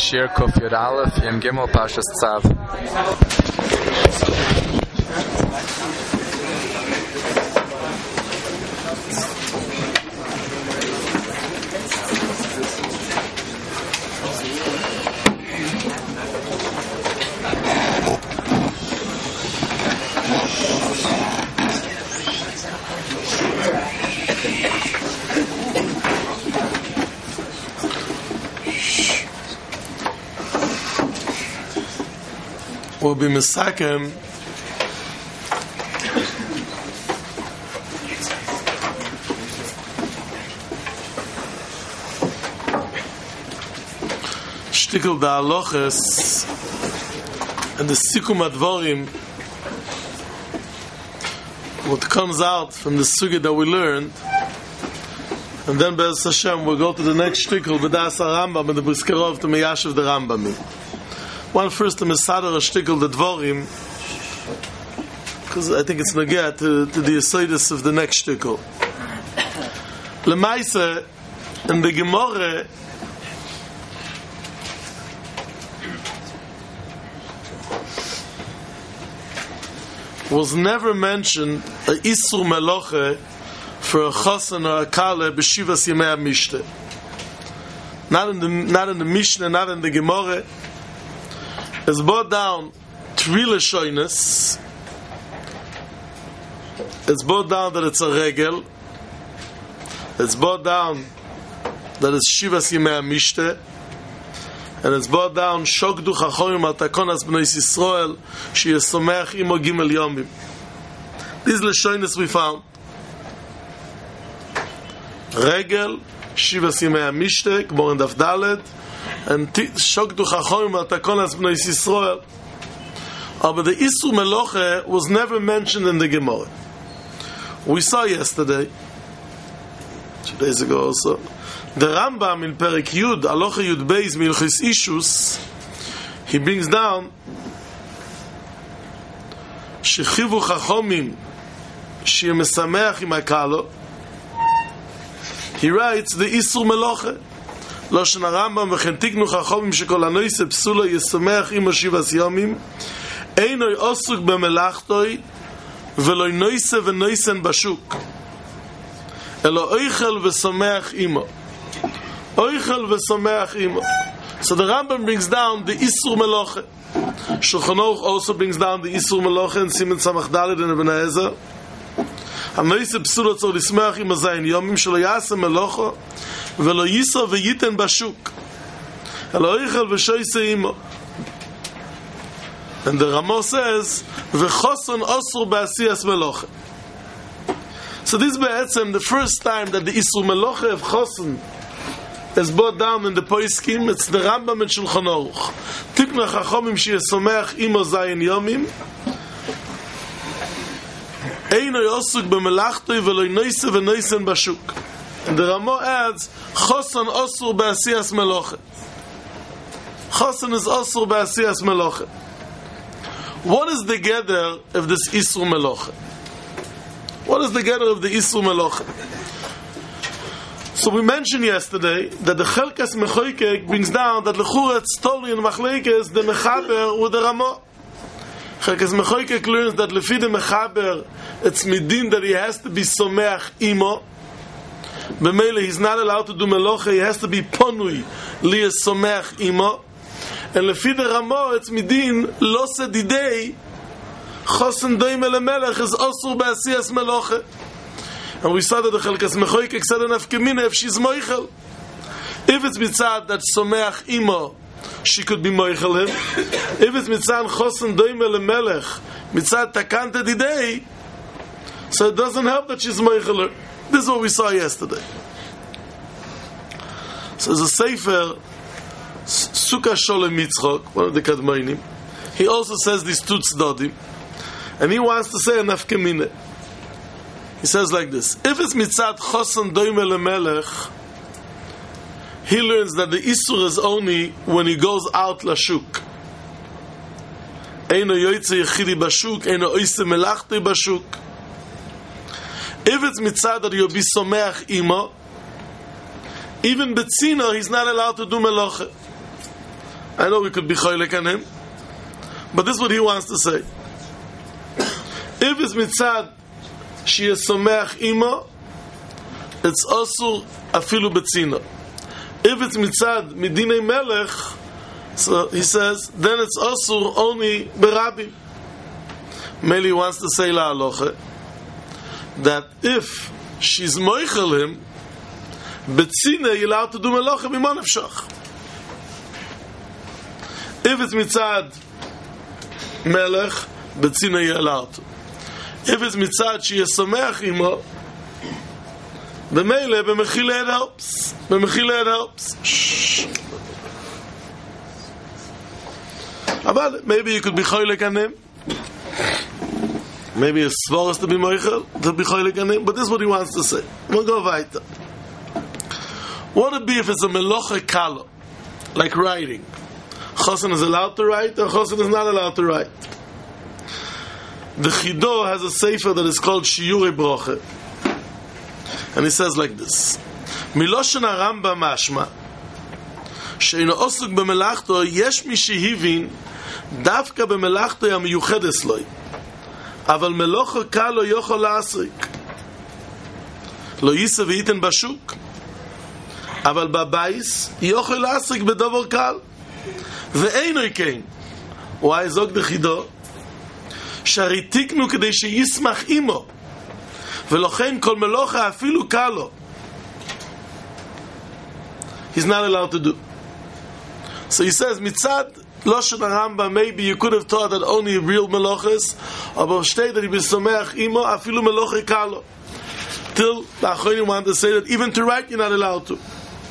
Shir Kuf Yud Aleph Yom Gimel Pashas Tzav. We'll be misakem shtikel da aloches and the sikum advorim, what comes out from the sugya that we learned, and then Be'ez Hashem we'll go to the next shtikel b'das HaRambam and the Briskerov to Meyashiv the Rambam. One first the Mesader Ashtikal the Dvorim, because I think it's nagea to the Yesodis of the next shtikal. Lemaise in the Gemara was never mentioned a Isur Meloche for a Chosan or a Kale b'Shivas Yemei HaMishte. Not in the Mishnah, not in the Gemara. It's brought down three Lashonos. It's brought down that it's a regel. It's brought down that it's Shivas Yemei HaMishte. And it's brought down Shokdu Chachorim Al Takonas B'nai Yisrael Sheyesomech Imo Gimel Yomim. These Lashonos we found. Regel, Shivas Yemei HaMishte, Gmor in Daf Dalet, and Shokdu Chachorim Al Takonas B'nai Yisrael. But the Isur Meloche was never mentioned in the Gemara. We saw yesterday, 2 days ago also, the Rambam in Perek Yud, Alocha Yud Beis Milchis Ishus, he brings down Shechivu Chachomim Sheyeh Mesameach Im HaKalo. He writes the Isur Meloche Loshen HaRambam V'chen Tiknu Chachomim Shekol HaNoise Psula Yesomeach Imo Shivas Yomim Einoi Osuk B'Melachtoi V'loi Noise V'Noisen Bashuk Elo Oichel V'Someach Imo Oichel V'Someach Imo. So the Rambam brings down the Isur Meloche. Shulchan Aruch also brings down the Isur Meloche in Siman Samach Daled in Ibn Ezer. HaNoise Psula Tzor Lismeach Imo Zayin Yomim Shelo Yaseh Melocho V'lo Yiso V'Yiten Bashuk Elo Oichel V'Shoise Imo. And the Ramo says V'choson Osur B'Asiyas Meloche. So this is the first time that the Isur Meloche of Choson is brought down in the Poiskim. It's the Rambam and Shulchan Aruch. Tiknu Chachomim Sheyesomeach Imo Zayin Yomim Einoi Osuk B'Melachtoi V'loi Noise V'Noisen Bashuk. And the Ramo adds Choson Osur B'Asiyas Meloche. Choson is Osur B'Asiyas Meloche. What is the gather of this Isur Meloche? What is the gather of the Isur Meloche? So we mentioned yesterday that the Chelkas Mechoikek brings down that Lechura Tztoli and Machlekes the Mechaber with the Ramo. Chelkas Mechoikek learns that Lefi the Mechaber it's midin that he has to be Someach Imo. B'meile he's not allowed to do Meloche, he has to be Ponui Liyas Someach Imo. And Lefi the Ramo it's midin Lo Sedidei Chosen Doim El Melech is Osur B'Asiyas Meloche. And we saw that the Chelkas Mechoikek said in Afkemina if she's Moichel. If it's mitzad that Someach Imo, she could be Moichel him. If it's mitzad Chosen Doim El Melech, mitzad Takante Didei, so it doesn't help that she's Moichel her. This is what we saw yesterday. So there's a Sefer, Sukkah Sholem Yitzchok, one of the Kadmoinim. He also says these two tzdodim. And he wants to say an Afkemina. He says like this: if it's mitzad choson doim el melech, he learns that the isur is only when he goes out lashuk. Eino yoytze yechidi bashuk, eino oise melachtei bashuk. If it's mitzad that you'll be someach imo, even betzino he's not allowed to do melacha. I know we could be choylek on him, but this is what he wants to say. If it's mitzad she is someach imo, it's asur afilu betzina. If it's mitzad midinei melech, so he says, then it's asur only berabim. Meli wants to say la halacha that if she's moichel him, betzina you're allowed to do melacha b'man nefshach. If it's mitzad melech, betzina you're allowed to. If it's mitzad she is someach imo, b'meile b'mechila it helps. B'mechila it helps. About it, maybe you could be choylek on him. Maybe it's svores to be moichel, to be choylek on him, but this is what he wants to say. We'll go weiter. What would it be if it's a melocha kalo, like writing? Chosen is allowed to write, or chosen is not allowed to write. The Chido has a sefer that is called Shiurei Broche, and he says like this: Miloshen HaRambam mashma she'eino osuk b'melachto yesh mi shehivin dafka b'melachto hamiyuchedes loi, aval melocha kal lo yochol la'asrik lo yisa v'yiten bashuk, aval b'bayis yochol la'asrik b'davar kal ve'eino ikein. Why zog the Chido? שהרי תיקנו כדי שישמח עמו ולכן כל מלוכה אפילו קלו. He's not allowed to do. So he says mitzad Loshen HaRambam, maybe you could have thought that only real melochas, but state that he was someach imo afilu melocha kalo. Till the Achronim want to say that even to write you're not allowed to.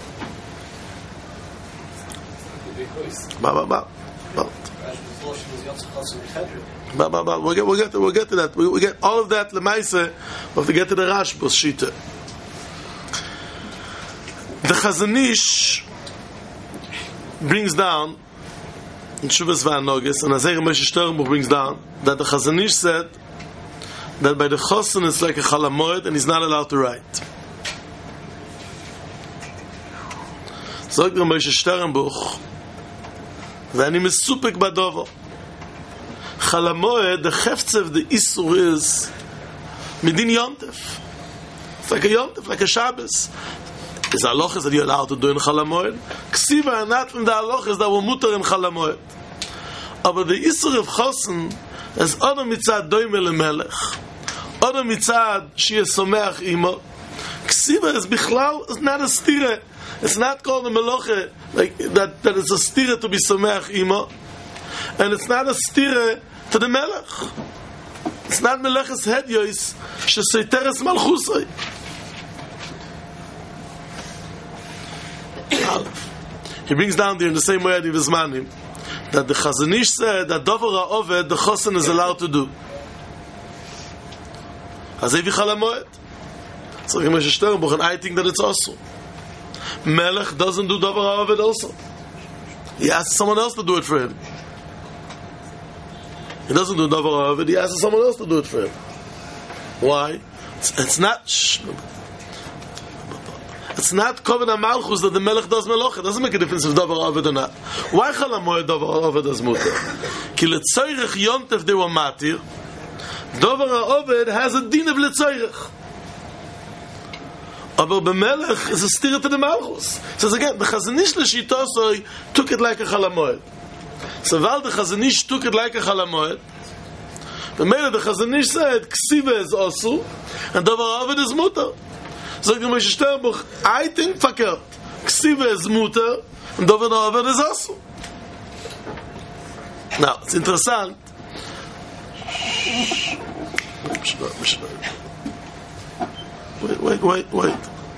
We'll get to that. We'll get all of that. Lemaise, we'll have to get to the Rashbos Shita. The Chazon Ish brings down in Shuvas V'Anogis, and Azei Moshe Sternbuch brings down that the Chazon Ish said that by the Chosen it's like a Chalamoid and he's not allowed to write. So the Moshe Sternbuch, ואני מסופק בדובר. Chalamoed, the Chefzev, the Isur is Midin Yontef. It's like a Yontef, like a Shabbos. Is halachas that you're allowed to do in Chalamoed? Ksiva are not from the halachas that were mutar in Chalamoed. But the Isur of Chosen is Oda Mitzad Doime LeMelech, Oda Mitzad She is Someach Imo. Ksiva is Bichlal, it's not a stira. It's not called a Meloche, like that it's a stira to be Someach Imo. And it's not a stira to the Melech. It's not Melech's Hedyois, Sheseiteres Malchusai. He brings down there in the same way at Yivizmanim that the Chazon Ish said that Dover HaOved, the Chosen is allowed to do. Hazei V'Chalamoed. So Moshe Sternbuch, and I think that it's also. Melech doesn't do Dover HaOved also. He asks someone else to do it for him. He doesn't do Dover HaOved, he asks someone else to do it for him. Why? It's not Koven HaMalchus that the Melech does Melech. It doesn't make a difference if Dover HaOved or not. Why Chalamoed Dover HaOved does Mutter? Ki L'Tzoyrech Yontef they were Matir. Dover HaOved has a din of L'Tzoyrech. Aber B'Melech is a stira to the Malchus. It says again, the Chazon Ish L'Shitosoi took it like a Chalamoed. So while the Chazon Ish took it like a Chalamoed, the Mele the Chazon Ish said, Ksiva is Osu, and Dover HaOved is Mutter. So the Moshe Sternbuch, I think verkehrt. Ksiva is Mutter, and Dover HaOved is Osu. Now, it's interessant. Wait.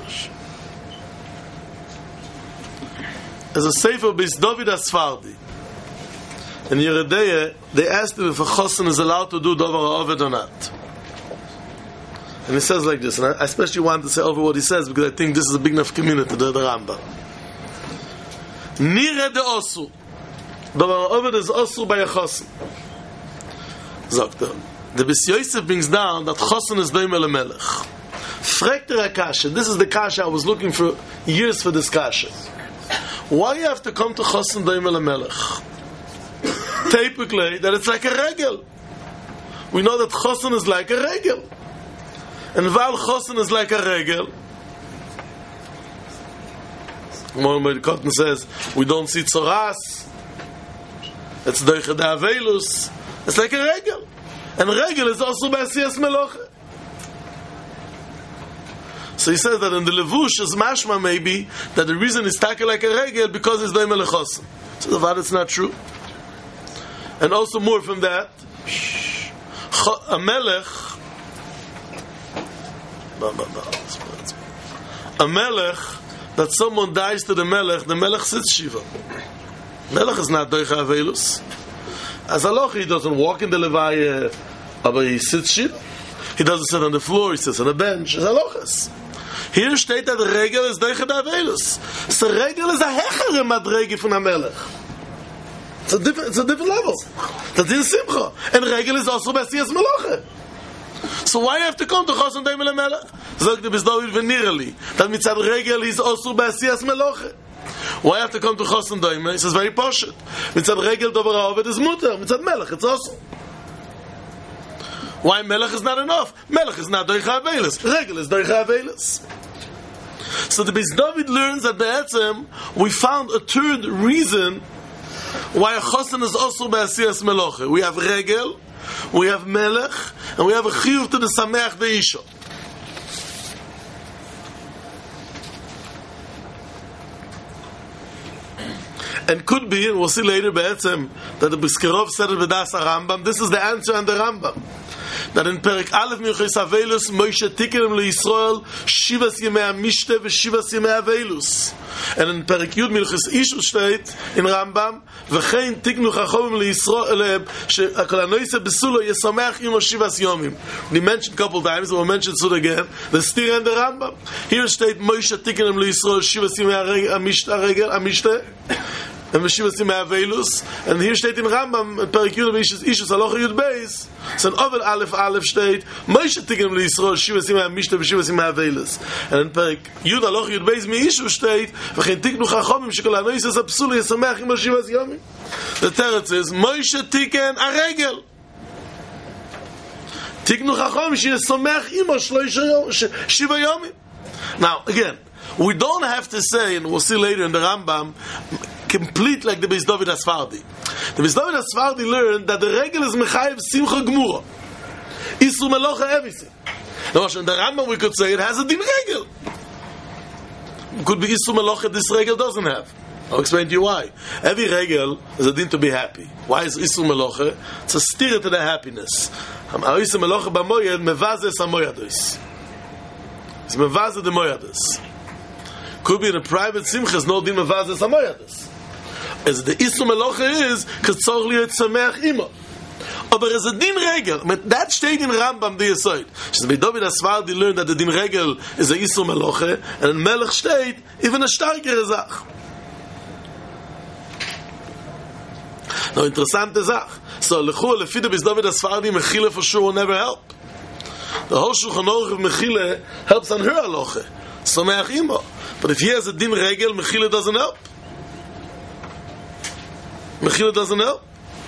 As a Sefer Bis David HaSfardi, in Yeridea, they asked him if a Chosen is allowed to do Dover HaOved or not. And he says like this, and I especially want to say over what he says because I think this is a big enough community, the Rambam. Nire de Osu. Dover HaOved is Osu by a Chosen. Sagt the Bis Yosef brings down that Chosen is Doime LeMelech. Fragt Kasha, this is the Kasha I was looking for years for this Kasha. Why you have to come to Chosin Doime LaMelech? Typically, that it's like a regel. We know that Chosin is like a regel. And while Chosin is like a regel, Mohammed Cotton says, we don't see Tzoras. It's Doiche da Avelus. It's like a regel. And regel is also by Asiyas Meloche. So he says that in the Levush is mashma maybe that the reason is taken like a regel because it's Doime LeChosin. So the fact it's not true. And also more from that, a melech, that someone dies to the melech sits shiva. Melech is not Doiche Avelus. As Allah, he doesn't walk in the Levaya, but he sits shiva. He doesn't sit on the floor, he sits on a bench. As Allah. Here steht that the regel is Doiche Avelus. So the regel is a hechere madrege von a melech. It's a different level. That's in Simcha. And regel is also B'asiyas Meloche. So why have to come to Chosin Doime LaMelech? Sagt the Bizdovit Venirali. That mitzad regel is also B'asiyas Meloche. Why have to come to Chosin Doime? He says very poshut. Mitzad regel dover ha'oved is mutter. Mitzad melech it's also. Why melech is not enough? Melech is not Doiche Avelus. Regel is Doiche Avelus. So the Bizdovit learns that Be'etzem we found a third reason why a Chosin is also B'asiyas Meloche. We have regel, we have melech, and we have a chiyuv to the sameach the isha. And could be, and we'll see later, Be'etzem, that the Biskerov said it with Das Rambam. This is the answer on the Rambam. That in Perik Aleph Milchis Avelus, Moshe Tikenim LeYisrael, Shivas Yemei HaMishte, V'Shivas Yemei Avelus. And in Perik Yud Milchis Ishu steht, in Rambam, V'chein Tiknu Chachomim LeYisrael, She'akol HaNoise Besulo Yesamech Imo Shivas Yomim. We mentioned a couple times, we'll mention it soon again, the Stira and the Rambam. Here steht, Moshe Tikenim LeYisrael, Shivas Yemei HaMishte, and Meshivas Yemei Avelus, and here steht in Rambam, Perik Yud Ishus Alocha Yud Beis, so in Ovel Aleph steht, Moshe Tikenim LeYisrael, Shivas Yemei HaMishte, V'Shivas Yemei Avelus. And in Perik Yud Alocha Yud Beis Mi-Ishu steht, V'chein Tiknu Chachomim, Shekol HaNoise Sapsulu Yesamech Imo Shivas Yomim. The teretz is, Moshe Tiken Aregel. Tiknu Chachomim, Sheyesamech Imo Shiva Yomim. Now, again, we don't have to say, and we'll see later in the Rambam, complete like the Beis David Asfardi. The Beis David Asfardi learned that the regel is mechayev simcha gemura. Isur melocha everything. Now, in the Rambam we could say it has a din regel. It could be isur melocha this regel doesn't have. I'll explain to you why. Every regel is a din to be happy. Why is isur melocha? It's a steer to the happiness. Isur melocha b'moyed mevazes hamoyados. It's mevazes the moyados. Could be in a private simchas, no din mevazes hamoyados. As the Isur Meloche is, because tzorch liyot sameach imo. Aber as a din regel, that steht in Rambam the Yesod. She's by David Asfardi learned that the din regel is a Isur Meloche, and in Melech steht, even a starkere Sach. Now, interessante Sach. So, lechu, lefi the David Asfardi, Mechile for sure will never help. The whole Shulchan Aruch of Mechile helps on her Aloche. Sameach imo. But if he has a din regel, Mechile doesn't help. Mechila doesn't help.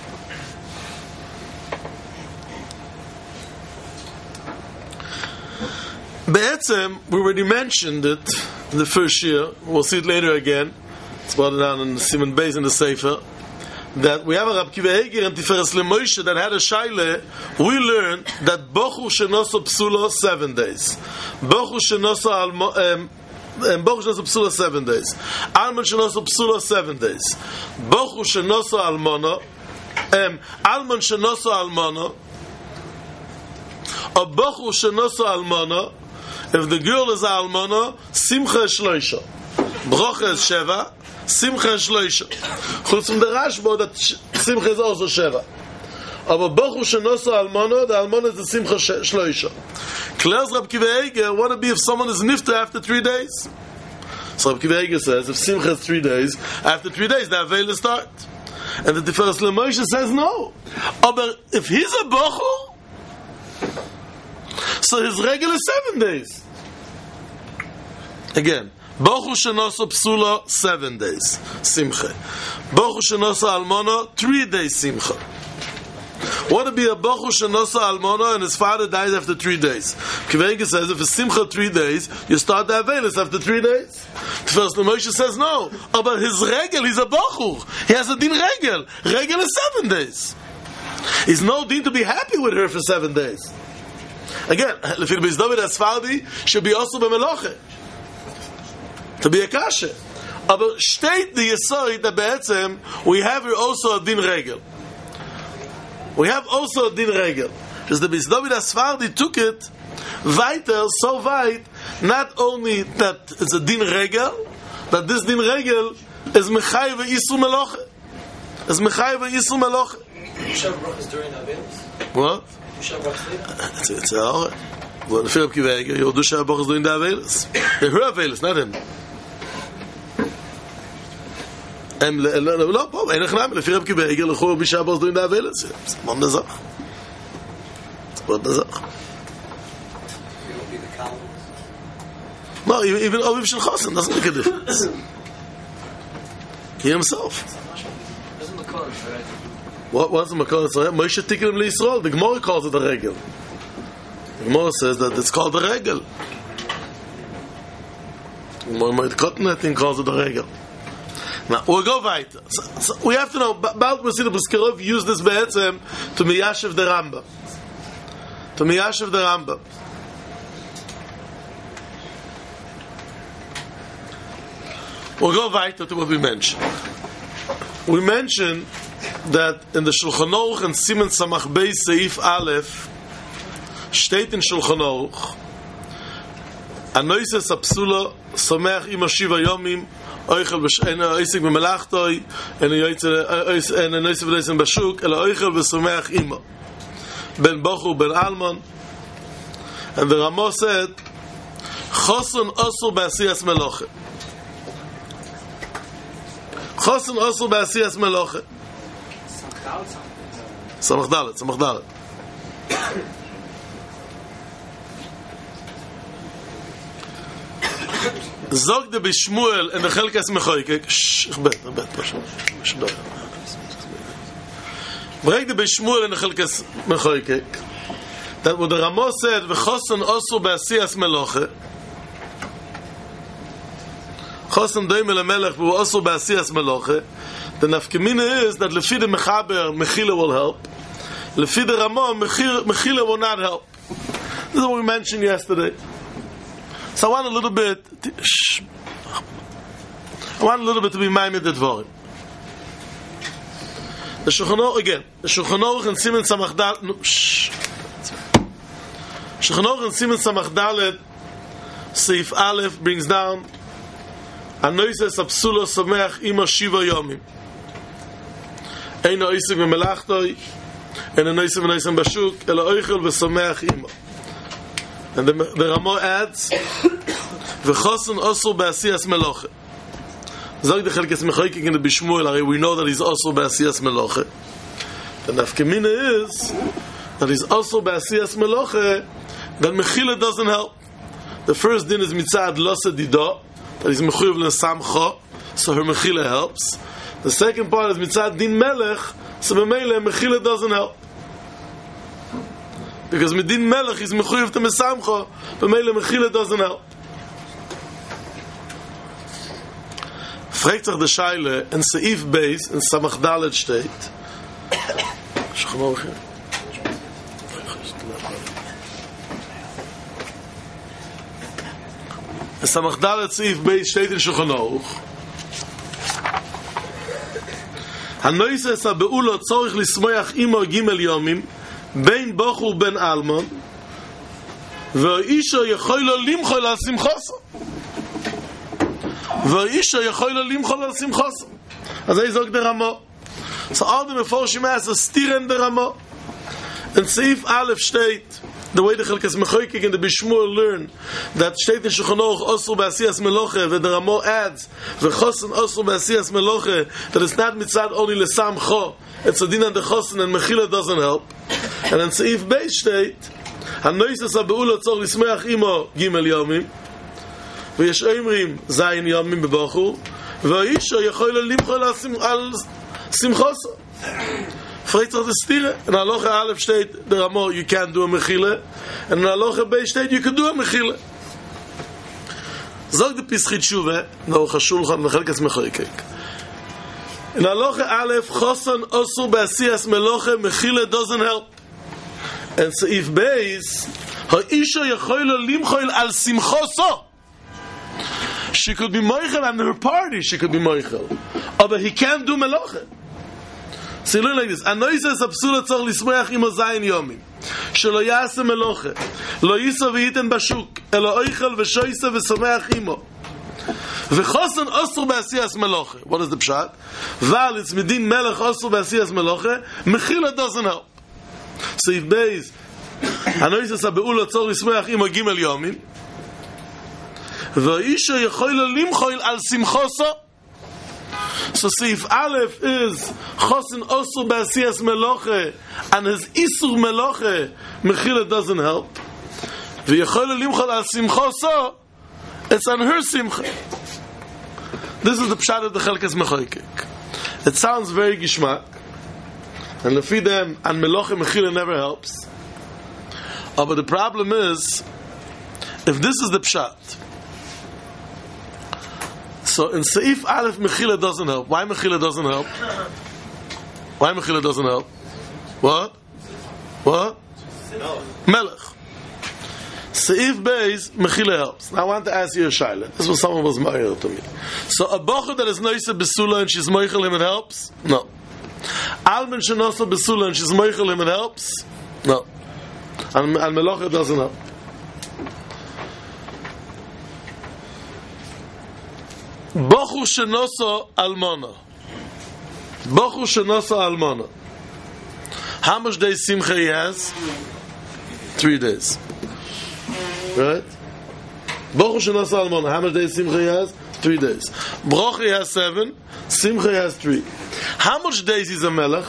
Be'etzem, we already mentioned it in the first year. We'll see it later again. It's brought down in the Simon Beis in the Sefer. That we have a Rab Kiva Eger and Tiferes LeMoshe that had a shaile. We learned that Bochu Shenoso Psulo 7 days. Bochu Shenoso Bochu Shenoso Psulo 7 days. Almon Shenoso Psulo 7 days. Bochu Shenoso Almono. Almon Shenoso Almono. Or Bochu Shenoso Almono. If the girl is Almono, Simcha Shloisha. Brocha is Sheva. Simcha Shloisha. Chutz from the Rashba that Simcha is also Sheva. Aber Bochu Shenoso Almono, the Almono is the Simcha Shloisha. Klaus Rab Kiva Eger, what would be if someone is nifta after 3 days? So Rab Kiva Eger says, if Simcha is 3 days, after 3 days the Avela start. And the Tiferes LeMoshe says no. Aber if he's a Bochu, so his regular 7 days. Again, Bochu shenoso psula, 7 days, simcha. Bochu shenoso almona, 3 days, simcha. What would be a bochu shenoso almona and his father dies after 3 days? Kivenge says if it's simcha 3 days, you start the avelis after 3 days. The first Moshe says no, but his regel, he's a bochu. He has a din regel. Regel is 7 days. He's no din to be happy with her for 7 days. Again, Lefil Beis David Asfardi should be also b'meloche. To be a kasha. But state the Yesod that be'etzem, we have here also a din regel. We have also a din regel. Because the Beis David Asfardi took it weiter, so weit, not only that it's a din regel, but this din regel is mechayev isu meloche. Is mechayev isu meloche. Yushav brachas during the Avelis? What? Yushav brachas? It's all right. Well, the Philip Kivega, you'll do Shav brachas during the Avelis. Her Avelis, not him. And no, אין הכנם, לפי רב קיבייגר, לכו בשעה ברז דוין דאבלת. זה מאוד נזח. זה מאוד נזח. No, even Oviv Shel Chosin doesn't make a difference. He himself. What's the Makor? Moshe Tikkum LeYisrael. The Gemara calls it a regel. The Gemara says that it's called a regel. The Cotton thing calls it a regel. Now, we'll go weiter. So we have to know, Baal Mesilas Buskerov used this be'etzem to Miyashiv the Rambam. To Miyashiv the Rambam. We'll go weiter to what we mentioned. We mentioned that in the Shulchan Aruch and Siman Samach Beis Seif Aleph steht in Shulchan Aruch Anoises Apsula Someach Ima Shiva Yomim Oichel Oisik B'Melachtoi and Anoises V'Leisen Bashuk Ela Oichel V'Someach Ima Ben Bochu Ben Alman. And the Ramah said Chosun Osur B'Asiyas Meloche. Chosun Osur B'Asiyas Meloche. Samach Dalet. Zog de Bishmuel in the Chelkas Mechoykek. Break the Bishmuel in the Chelkas Mechoykek. That what the Ramah said, V'chosun Osur B'Asiyas Meloche. Chosun Doime LeMelech V'hu Osur B'Asiyas Meloche. The nafkamina is that lefi the mechaber mechila will help, lefi the Ramah mechila will not help. This is what we mentioned yesterday. So I want a little bit to be maimed at Dvarim. The Shulchan Aruch again. The Shulchan Aruch and Siman Samach Dalet. Shulchan Aruch and Siman Samach Dalet Seif Aleph brings down Anoises Apsula Someach Ima Shiva Yomim. Ein Oisik B'Melachtoi and Anoisim V'Noisim Bashuk Ela Oichel V'Someach Ima. And the Ramah adds V'chosun Osur B'Asiyas Meloche. Zog the Chelkas Mechoykek in the Bishmuel, we know that he's Osur B'Asiyas Meloche. The nafkamina is that he's Osur B'Asiyas Meloche, that Mechila doesn't help. The first din is Mitzad Losa Dido, that he's Mechuyev L'Samcha, so her Mechila helps. The second part is Mitzad Din Melech, so B'meile Mechila doesn't help. Because Medin Melech is Mechuyev to Mesamcha, B'meile Mechila doesn't help. Fragt sich der Scheile in Seif Beis, in Samach Dalet steht, in Samach Dalet Seif Beis steht in Shulchan Aruch, Hanoises ha-be'ulo tzorich lismoyach imo gimel yomim bein bochur ben almon ve'isho yechoy lo limchol al simchoso as I zog the Ramah. So all the Meforshim has a steer in the Ramah. In Seif Aleph state, the way the Chelkas Mechoykek and the Bishmuel learn that state in Shulchan Aruch Osur B'Asiyas Meloche, and the Ramah adds V'chosun Osur B'Asiyas Meloche, that it's not mitzad only L'Samcho, it's a din and the Chosun, and Mechila doesn't help. And in Seif Beis state Hanoises ha-be'ulo tzorich lismoyach imo gimel yomim ויש אומרים זין יומים בבחור, והאישה יכול למחול על שמחוסו. Fragt sich das Stiere. In Halacha Aleph steht, der Ramo, you can't do a Mechile. And in Halacha B steht, you can do a Mechile. Sag die Pischit Shuve, noch a Shulchan, Mechelkes Mechoikek. In Halacha Aleph, Chosan Osur Be'asiyas Meloche, Mechile doesn't help. And Seif Beis, Ha'isha Yechoyle Limchoyle al Simchoso. She could be Moichel, and her party she could be Moichel. But he can't do Meloche. So look like this. Anoises apsula tzor lismoach imo zayin yomim. Shelo yase meloche. Lo yiso v'yiten bashuk. Elo oichel v'shoyse v'someach imo. V'chosan osur b'asiyas meloche. What is the pshat? Val it's midin melech osur b'asiyas meloche. Mechila doesn't help. So if beis anoises abeula tzor lismoach imo gimel yomim. V'isha yechoyle limchoyle al simchoso. So Seif Aleph is Chosin Osur B'asiyas Meloche, and his Isur Meloche Mechila doesn't help. V'yechol limchol al Simchoso, it's on her Simcha. This is the Pshat of the Chelkes Mechoikek. It sounds very gishmak, and lefi them and Meloche Mechila never helps. But the problem is, if this is the Pshat, so in Seif Aleph, Mechila doesn't help. Why Mechila doesn't help? Why Mechila doesn't help? What? Melech. Seif Beis, Mechila helps. Now I want to ask you a shayla. This was someone was married to me. So a bocher that is noise besula and she's moichel him, it helps? No. Almen shenosa besula and she's moichel him, it helps? No. And Melocha doesn't help. Bochur shenoso almona. Bochur shenoso almona. How much days simcha he has? 3 days. Right? Bochur shenoso almona. How much days simcha he has? 3 days. Brochi has 7. Simcha has 3. How much days is a melech?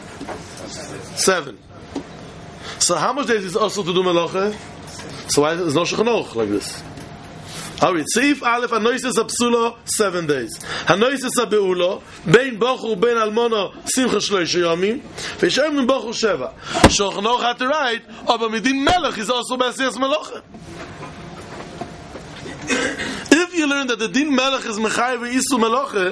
7. So how much days is also to do melacha? So why is no Shulchan Aruch like this? Alright, Seif Aleph, Hanoises Apsulo, 7 days. Hanoises Abeulo, Bein Bochur, Bein Almono, Simcha Shloisha Yomim, Veshem Bochur Sheva. Shulchan Aruch had to write, aber Midin Melech is also B'asiyas Meloche. If you learn that the Din Melech is Mechai V'isu Meloche,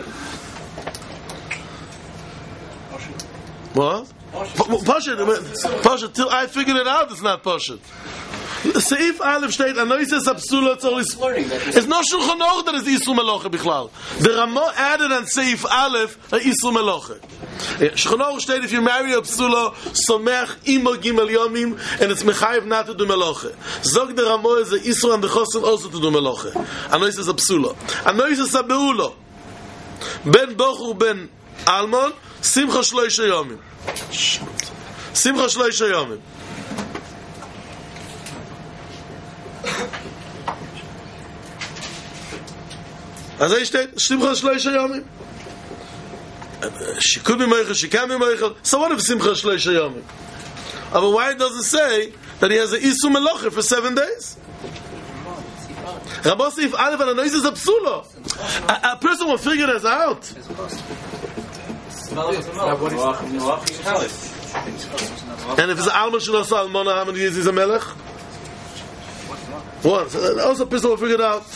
what? Pashut, till I figured it out, it's not Pashut. Seif Aleph steht, Anoises Apsula Tzor. It's not Shulchan Aruch that is Isur Meloche Bichlal. The Ramo added on Seif Aleph a Isur Meloche. Shulchan Aruch steht, if you marry a Psula, Somech Imo Gimel Yomim, and it's Mechayev not to do Meloche. Zog the Ramo is a Isur and the Chosin also to do Meloche. Anoises Apsula. Anoises Abeulo. Ben Bochur Ben Almon, Simcha Shloisha Yomim. Simcha Shloisha Yomim. As I state, Simcha Shloisha Yomim. She could be Meichel, she can be Meichel. So what if Simcha Shloisha Yomim? But why it doesn't say that he has an Isur Meloche for 7 days? Rabbi Seif Aleph and Anoises Apsulo. A person will figure this out. And if it's Alma Shalosa Almona, how many years is a Melech? One. So also a person will figure it out.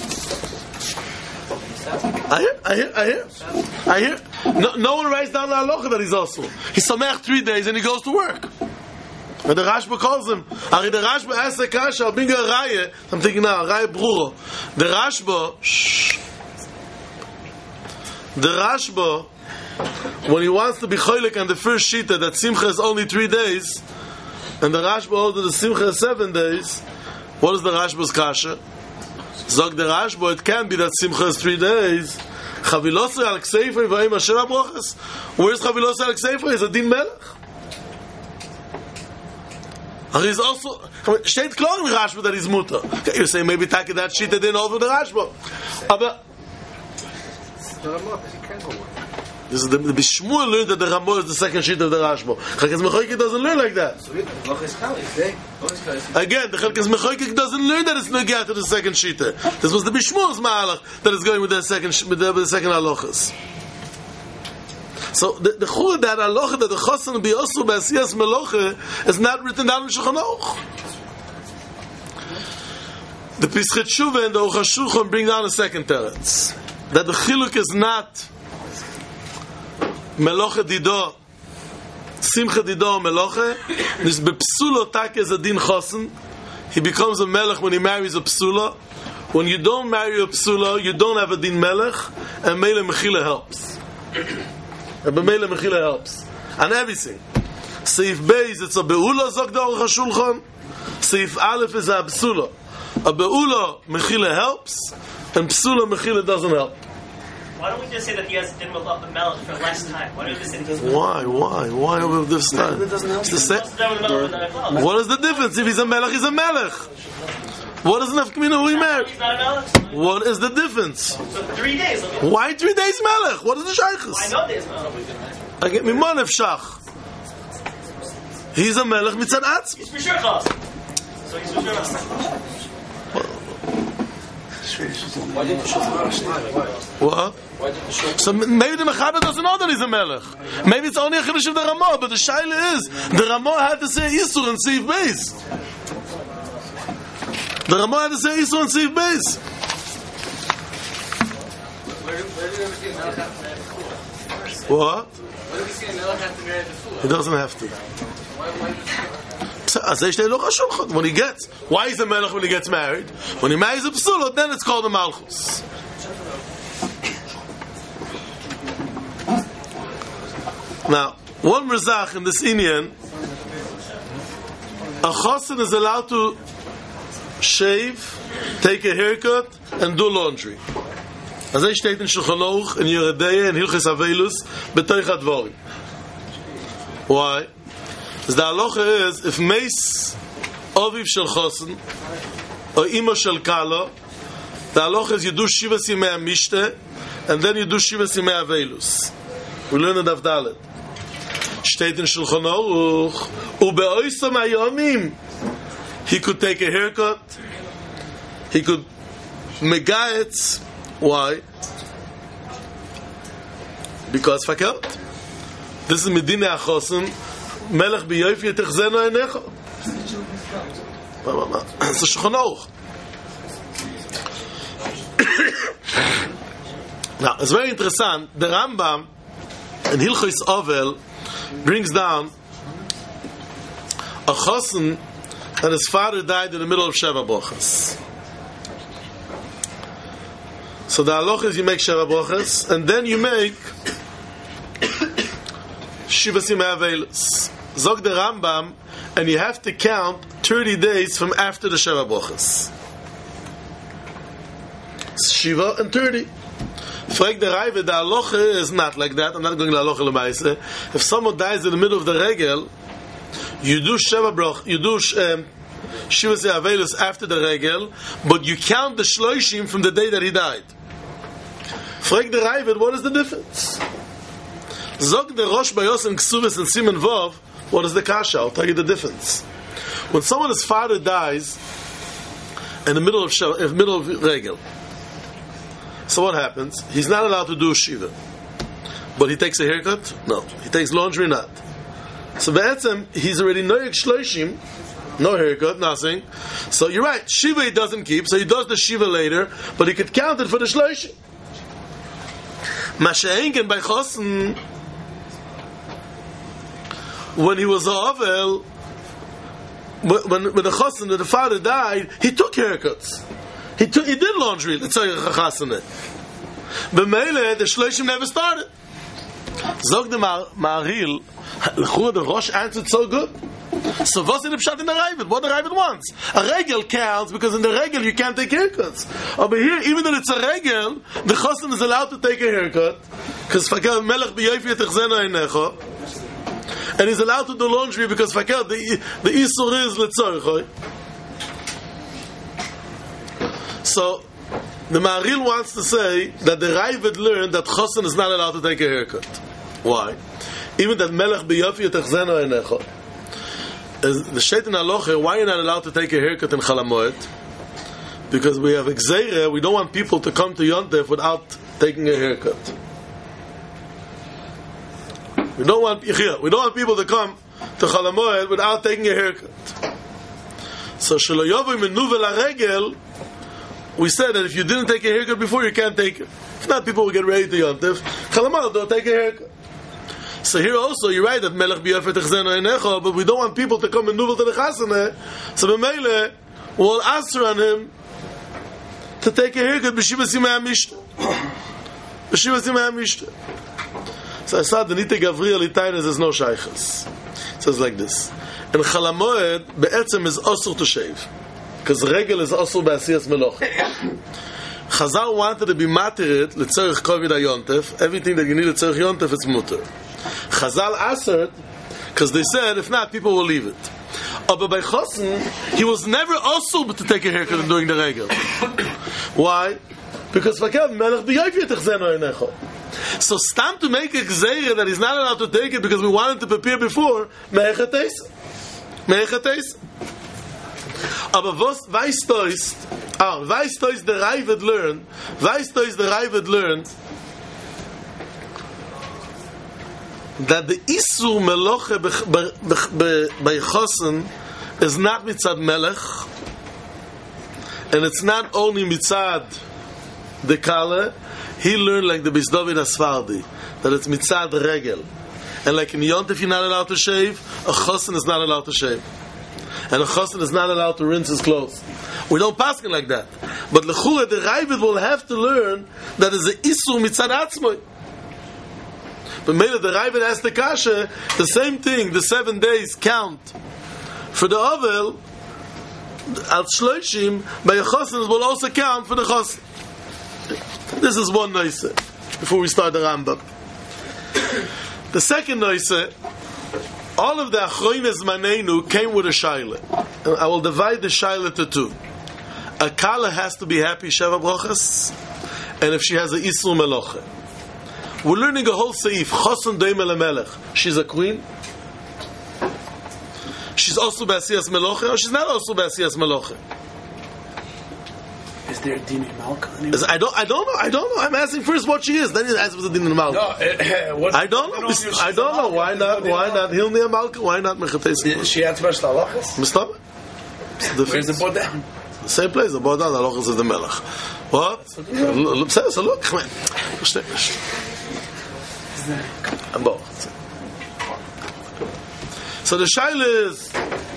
I hear. No one writes down the halacha that he's also. He's samech 3 days and he goes to work. And the Rashba calls him. The Rashba asks a kasha, binga raya. I'm thinking now, raya bruro. The Rashba, when he wants to be choylek on the first shita that Simcha is only 3 days, and the Rashba holds that the Simcha is 7 days, what is the Rashba's kasha? Zog the Rashba, it can be that Simcha is 3 days. Chavilosei al Kseifa v'ayim Hashem abrochas. Where's Chavilosei al Kseifa? Is a din melech. He's also steht klar in Rashba that he's mutter. Okay, you say maybe take that shit didn't over the Rashba. Aber This is the Bishmuel learned that the Ramah is the second sheet of the Rashba. Chelkes Mechoykek doesn't learn like that. Again, the Chelkes Mechoykek doesn't learn that it's Nogea to the second sheet. This was the Bishmuel's Ma'alach that is going with the second halachas. So the chur that halacha that the Chosan be also by Asiyas Meloche is not written down in Shulchan Aruch. The Pischei Teshuva and the Aruch HaShulchan bring down a second teretz that the chiluk is not Meloche Dido, Simcha Dido Meloche. This bepsulo tak is a din Chosan. He becomes a melech when he marries a psula. When you don't marry a psula, you don't have a din melech, and Mele Mechila helps. And Mele Mechila helps and everything. Seif Beis it's a beula zok the Aruch HaShulchan. Seif Aleph is a psula. A beula Mechila helps, and psula Mechila doesn't help. Why don't we just say that he has din melech for less time? Why don't we just say Why over this time? It's the same. What is the difference? If he's a melech, he's a melech. What is enough community who he married? he's not a melech? What is the difference? So 3 days. Why 3 days melech? What is the shaykhus? I know there's melech. I get me monef shach. He's a melech mitzad atz. He's for sure chas. So he's for sure What? So maybe the Mechaber doesn't know that he's a melech. Maybe it's only a chiddush of the Ramah, but the shaila is the Ramah had to say Isur and Seif Beis. The Ramah had to say Isur and Seif Beis. What? He doesn't have to. When he gets, why is a melech when he gets married? When he marries a psula, then it's called a malchus. Now, one rizach in this Inyan, a chosin is allowed to shave, take a haircut, and do laundry. As I state in Shulchan Aruch, in Yeredeya, in Hilchos Avelus, b'toich hadvarim. Why? Because the halacha is, if meis aviv shel chosin, or ima shel kala, the halacha is you do shivas yimei mishte, and then you do shivas yimei avelus. We learn in Daf Dalet. Steht in Shulchan Aruch, ubeoisam hayomim, he could take a haircut, he could megayetz. Why? Because fakelt. This is Medina Achosim. Melech biyofi yetechzeno enecho. It's a Shulchan Aruch. Now, it's very interesting. The Rambam in Hilchos Ovel brings down a chosin that his father died in the middle of Sheva Brochas. So the halacha is you make Sheva Brochas, and then you make Shivas Yimei Avelus. Zog the Rambam, and you have to count 30 days from after the Sheva Brochas. Shiva and 30. Frag the Raive, the halacha is not like that. I'm not going to halacha l'maaseh. If someone dies in the middle of the regel, you do Sheva Broch, you do Shivas Yimei Avelus after the regel, but you count the shloishim from the day that he died. Frag the Raive, what is the difference? Zog the Rosh Bayos and Ksubis and Siman Vov, what is the kasha? I'll tell you the difference. When someone's father dies in the middle of regel, so what happens? He's not allowed to do shiva, but he takes a haircut? No. He takes laundry? Not. So be'etzem, he's already noyek shloishim, no haircut, nothing. So you're right, shiva he doesn't keep, so he does the shiva later, but he could count it for the shloishim. Masha'enken by chosin, when he was a Ovel, when the chosin, the father died, he took haircuts. He did laundry. Let's say chasane. B'meile, the shloishim never started. Zog the Ma'aril, the Rosh answered so good. So what's in the pshat in the Ravid? What the Ravid wants? A regel counts because in the regel you can't take haircuts. Over here, even though it's a regel, the chosin is allowed to take a haircut because fakir melech b'yofi yetechzeno einecho, and he's allowed to do laundry because fakir the isur is letzorich. So the Ma'aril wants to say that the Ravid learned that chosin is not allowed to take a haircut. Why? Even that melech biyofi yetachzeno einecho. The Sheit in Halacha, why are you not allowed to take a haircut in Chol HaMoed? Because we have Gzeira, we don't want people to come to Yontef without taking a haircut. We don't want people to come to Chol HaMoed without taking a haircut. So Shelo Yovu Menuvel HaRegel, we said that if you didn't take a haircut before, you can't take it. If not, people will get ready to Yontef. Chol HaMoed, don't take a haircut. So here also, you're right that Melech B'Yofet Echzeno Einecho, but we don't want people to come and nuvel to the Chasana. So B'meile, we'll answer on him to take a haircut b'shivas yimei HaMishta. B'shivas yimei HaMishta. So I said the Nite Gavriel Itainas is no shaychas. It says like this. And Chol HaMoed be'etzem is osur to shave. Because regel is osur b'asiyas meloch. Chazal wanted to be materit l'tzorich kovid hayontef. Everything that you need l'tzorich yontef, it's mutter. Chazal answered because they said if not, people will leave it. But by Chosen, he was never also to take a haircut during the regel. Why? Because Melech B'Yofet Echzeno Einecho. So stam to make a gzeira that he's not allowed to take it because we wanted to prepare before Me'echateis. Aber was weißt du the Ravid learned that the Isur Meloche by Chosen is not mitzad Melech, and it's not only mitzad the Kale. He learned like the Beis David Asfardi that it's mitzad regel, and like in Yontef you're not allowed to shave, a Chosen is not allowed to shave, and a Chosen is not allowed to rinse his clothes. We don't pass it like that, but Lechura the Ravid will have to learn that is a Isur mitzad Atzmoi. But maybe the Ravid has the kasha, the same thing, the 7 days count for the Ovel, al Shloshim, by the Chosens will also count for the Chosen. This is one noise before we start the Rambam. The second noise, all of the Achroines Manenu came with a shaila. And I will divide the shaila to two. A Kala has to be happy, Sheva Brochas, and if she has an Isur Meloche. We're learning a whole seif. Chosen Doim El Melech. She's a queen. She's also B'asiyas Meloche, or she's not also B'asiyas Meloche. Is there a din in Malka? I don't know. I'm asking first what she is. Then you ask what's the din in Malka. No, I don't know. Why not? Hilnia Malka? Why not Mechates? She had special halachas. Mustama? Where's the board down? The same place. The board down. The halachas is the Melech. What? So look. Come on. So the shaila is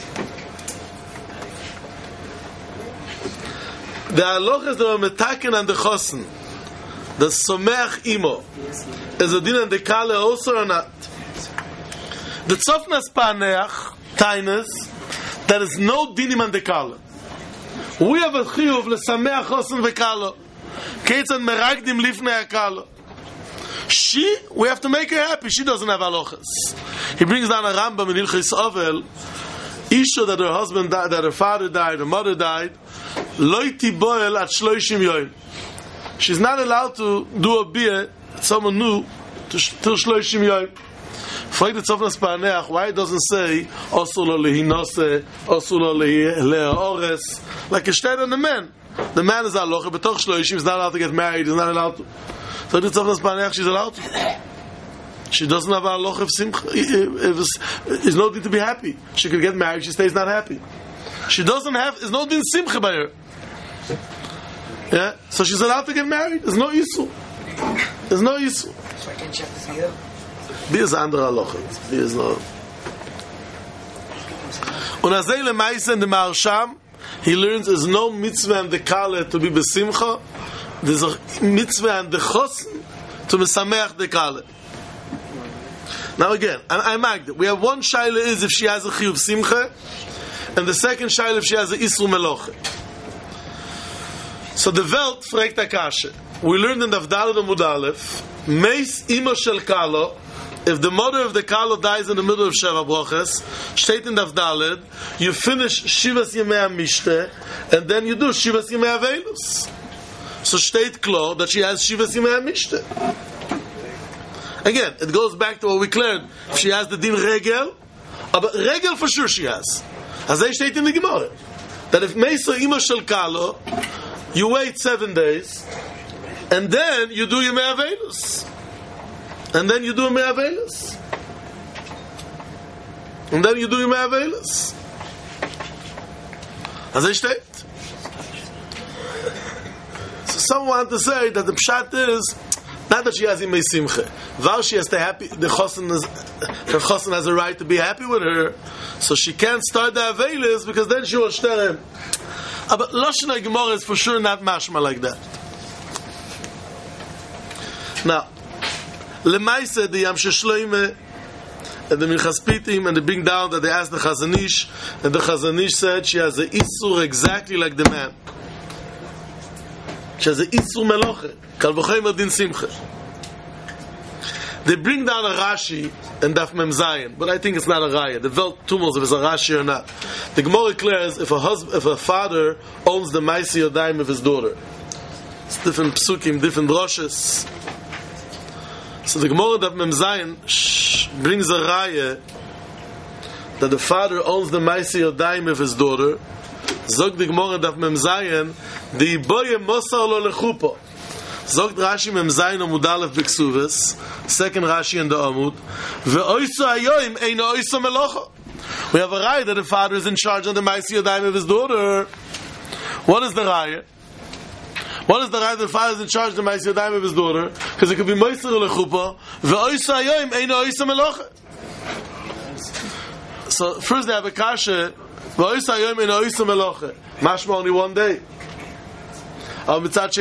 the halachas that are metaken and the chosen, the someach imo, is a din and the kale also or not? The tzofnas paneach tainus, there is no dinim and the kale. We have a chiyuv lesameach chosen v'kale. Keitzad meragdim lifnei hakale. We have to make her happy. She doesn't have halachas. He brings down a Rambam in Ilchis Ovel. Isha that her husband died, that her father died, her mother died. Loi tiboel at shloishim yoyim. She's not allowed to do a bia, someone new, till shloishim yoyim. Fragt the Tzofnas Paneach, why it doesn't say Osur lo lehinose, Osur lo le'ores, like a state on the man. The man is halacha, betoch shloishim, he's not allowed to get married, he's not allowed to. So the Tzofnas Paneach, she's allowed to. She doesn't have a halacha of simcha. There's no need to be happy. She could get married, she stays not happy. She doesn't have, there's no din simcha by her. Yeah? So she's allowed to get married. There's no issue. There's no issue. So I can check this here? Bia is andere halacha. Bia is no. Und azay le Maisa in the Marsham, he learns there's no mitzvah and the kale to be besimcha. There's a mitzvah and the chosen to mesameach the kale. Now again, I'm agda. We have one shaila is if she has a chiyuv simcha, and the second shaila if she has a isur meloche. So the Welt fragt Akashe. We learned in Avdalad and Mudalef, Meis Imo Shel Kalo, if the mother of the Kalo dies in the middle of Sheva Broches, state in Avdalad, you finish Shivas Yemei HaMishte, and then you do Shivas Yemei HaVeilus. So state Klo that she has Shivas Yemei HaMishte. Again, it goes back to what we cleared. If she has the din regel, but regel for sure she has. As they state in the Gemara, that if Meisa Ima Shel Kalo, you wait 7 days, and then you do your Me'avelus. And then you do your Me'avelus. And then you do your Me'avelus. As they state. So some want to say that the pshat is not that she has Imei Simcha. While she has to happy, her chosen has a right to be happy with her, so she can't start the Avelis because then she will shterem. But Lashon HaGemara is for sure not mashma like that. Now, Lemaise, the Yam Sheshloime, and the Minchas Pitim, and they bring down that they asked the Chazon Ish, and the Chazon Ish said she has the Isur exactly like the man. She has the Isur Meloche, Kal V'chomer Din Simcha. They bring down a Rashi and Daf Mem Zayin, but I think it's not a Raya. The Welt tumult if it's a Rashi or not. The Gemara declares if a father owns the Maisi Yodayim of his daughter. It's different psukim, different droshes. So the Gemara Daf Mem Zayin brings a Raya that the father owns the Maisi Yodayim of his daughter. Zog the Gemara Daf Mem Zayin, the Iboye Mosar Lo Lechupo. Zogt Rashi Mem Zayin Amud Aleph B'Ksuvas, second Rashi in the Amud, Ve'oiso Hayoim Eino Oiso Melocha. We have a raya that the father is in charge of the Maisi Yodayim of his daughter. What is the raya? What is the raya that the father is in charge of the Maisi Yodayim of his daughter? Because it could be Moiser Lechupa, Ve'oiso Hayoim Eino Oiso Melocha. So first they have a kasha, Ve'oiso Hayoim Eino Oiso Melocha. Mashma only one day. So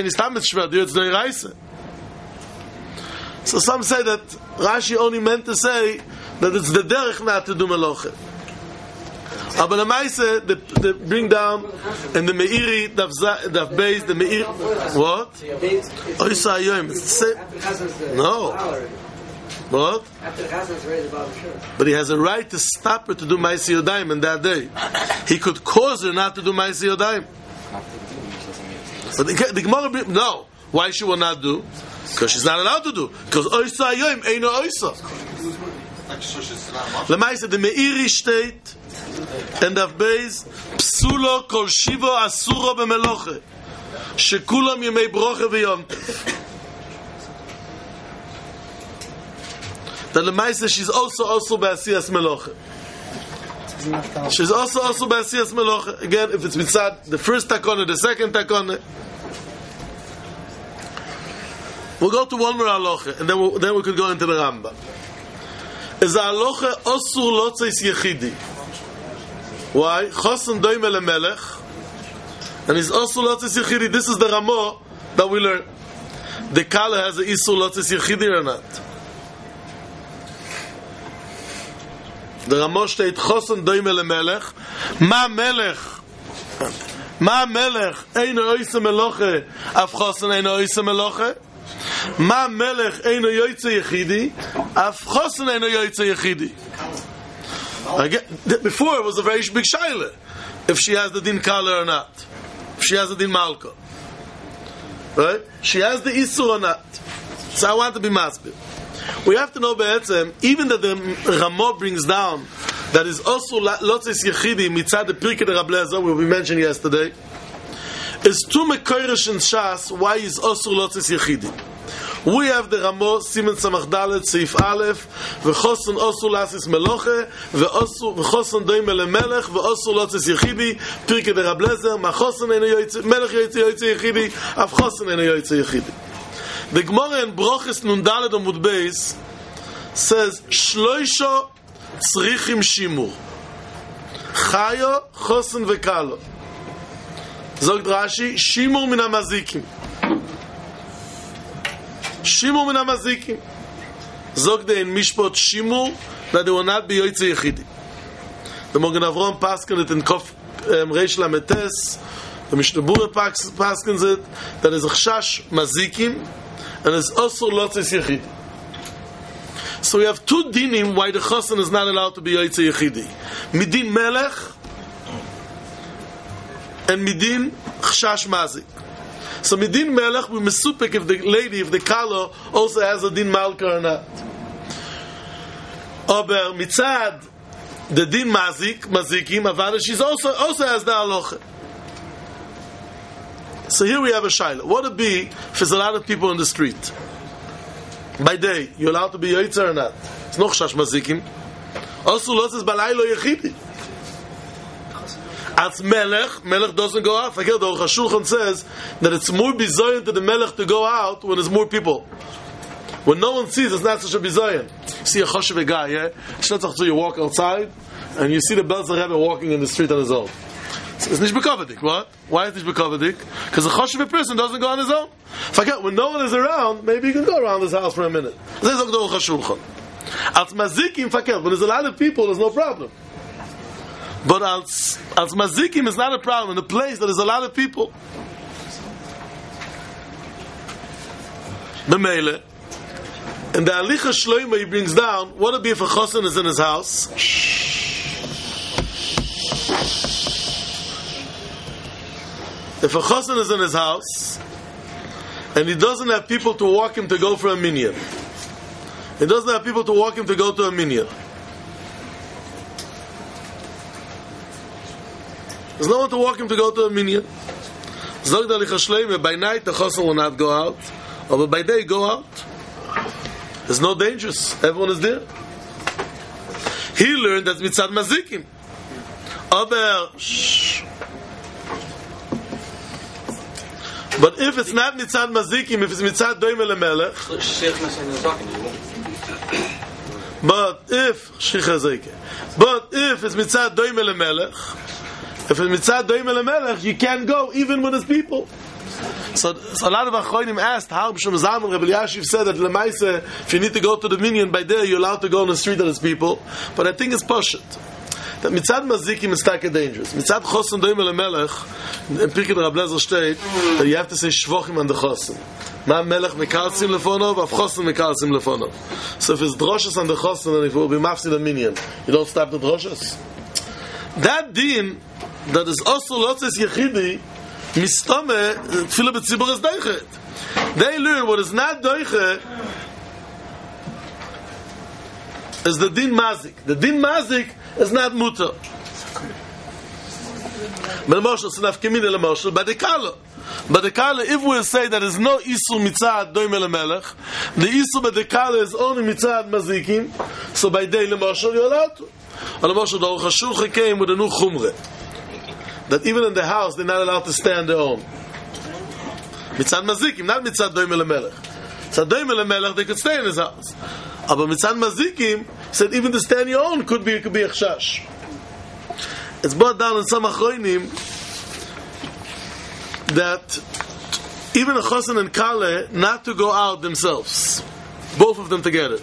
some say that Rashi only meant to say that it's the derech not to do meloche. But the Maise they bring down in the Meiri Daf Beis the Meiri what? No. What? But he has a right to stop her to do Maisi Yodayim in that day. He could cause her not to do Maisi Yodayim. But the Gemara, no. Why she will not do? Because she's not allowed to do. Because Oysa Ayoim Eino Oysa. Lemaisa, the Meiri state and Daf Beis Psulo Kol Shivo Asuro B'Meloche Shekulam Yemei Broche V'Yom Tov. That Lemaisa, she's also B'Asiyas Meloche. She's also B'Asiyas Meloche. Again, if it's mitzad the first takone, the second takone. We'll go to one more halacha, and then we could go into the Rambam. Is the halacha osur lotzeis yechidi? Why? Chosen doime lemelech, and is osur lotzeis yechidi. This is the Ramah that we learn. The Kala has a isur lotzeis yechidi or not? The Ramah state chosen doime lemelech. Ma melech eino oisa meloche af chosen eino oisa meloche. Ma melech eino yoytze yechidi, af chosen eino yoytze yechidi. Before it was a very big shaila, if she has the din kala or not, if she has the din malka, right? She has the isur or not. So I want to be masbir. We have to know be'etzem, even that the Ramah brings down that is also lotzes yechidi mitzad the Pirkei de Rabbi Lezer, we mentioned yesterday, is two mekoirish in Shas why is also lotzes yechidi. We have the Ramah Siman Samach Dalet Seif Aleph v'choson osu lasis meloche v'choson doime lemelech v'osu lotzes yechidi Pirkei de Rabbi Lezer machoson eno yoytze melech yoytze yechidi af choson eno yoytze yechidi. The Gemara in Brochis Nun Dalet Amud Beis says shloisho tzrichim shimur chayo choson v'kalo. Zogt Rashi shimur min hamazikim. Shimur min hamazikim. Zogt in Mishpot shimur that they will not be yoytze yechidi. The Mogen Avram pasken it in Kof Reish Lametes. The Mishnah Berurah paskens it that is a chash mazikim and it's also lotzes yechidi. So we have two dinim why the chosen is not allowed to be yoytze yechidi. Midin melech and midin chash mazik. So midin melech we mesupek if the kala also has a din malka or not. Aber mitzad the din mazikim, avada she's also has the halacha. So here we have a shaila. What would it be if there's a lot of people in the street? By day, you're allowed to be yoitzer or not? It's no chash mazikim. Also, losses balaylo yechidi. As melech doesn't go out. Forget the Aruch HaShulchan says that it's more bizoyan to the melech to go out when there's more people. When no one sees, it's not such a bizoyan. You see a choshev guy, yeah? You walk outside and you see the Belzer Rebbe walking in the street on his own. It's nicht bekovedik. What? Why is it nicht bekovedik? Because a choshev person doesn't go on his own. Forget, when no one is around, maybe you can go around his house for a minute. This is the Aruch HaShulchan. Als mazikim, forget, when there's a lot of people, there's no problem. But als mazikim is not a problem in a place that there's a lot of people. B'meile, and the Alicha Shloima he brings down, what would be if a chosen is in his house? If a chosen is in his house, and he doesn't have people to walk him to go for a minyan. He doesn't have people to walk him to go to a minyan. There's no one to walk him to go to a minyan. Zog the Alicha Shloima, by night the chosen will not go out, or by day go out. There's no dangers. Everyone is there. He learned that mitzad mazikim. But if it's not mitzad mazikim, if it's mitzad doim elemelech, but if it's mitzad doim elemelech, if it's mitzad doim elemelech, you can't go even when there's people. So a lot of Achronim asked how B'Shem Zalman Rebbe Yashiv said that Lemaise, if you need to go to the minyan by day, you're allowed to go on the street that there's people. But I think it's pashut that mitzad mazikim is taka dangerous. Mitzad chosen doim elemelech, in Pirkei Rab Lezer state that you have to say shvochim on the chosen. Ma melech mekalsim lefonov, av chosen mekalsim lefonov. So if it's droshes on the chosen, and if it will be mafsid a minyan, you don't stop the droshes. That din that is also lotzes yechidi. Mistame tefillah b'tzibur is doichet. They learn what is not doichet is the din mazik. The din mazik is not mutar. But the kala, if we say that there is no isur mitzad doim elemelech, the isur by the kala is only mitzad mazikim. So by day lemoshel you're allowed to. And lemoshel the Aruch HaShulchan came with a new chumre. That even in the house they're not allowed to stay on their own. Mitzad mazikim, not mitzad doim elemelech. Mitzad doim elemelech they could stay in his house. But mitzad mazikim said even to stay on your own could be a chashash. It's brought down in some achronim that even a chosen and kale not to go out themselves, both of them together.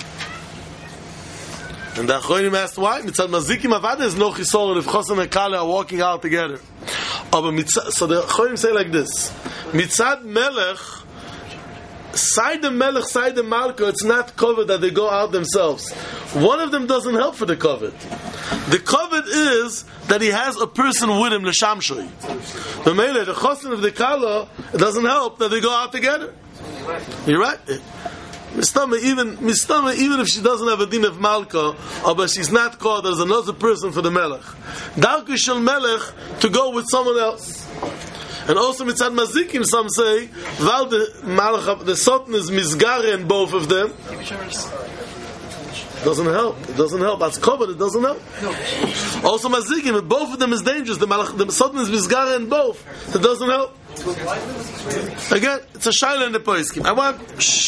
And the Achronim asked why? Mitzad mazikim avada is no chisor if chosen and kale are walking out together. So the Achronim say like this: Mitzad melech, side the melech, side the malka, it's not covered that they go out themselves. One of them doesn't help for the covet. The covet is that he has a person with him l'shamshoy. The mele, the chosen of the kala, it doesn't help that they go out together. You're right. Mistama, even if she doesn't have a din of malka, but she's not called, there's another person for the melech. Darku shel melech to go with someone else. And also mitzad mazikim, some say, while the sultan is mizgare in both of them, doesn't help. It doesn't help. As covered, it doesn't help. Also mazikim, if both of them is dangerous, the sultan is mizgare in both, it doesn't help. Again, it's a shaila in the poiskim. I want.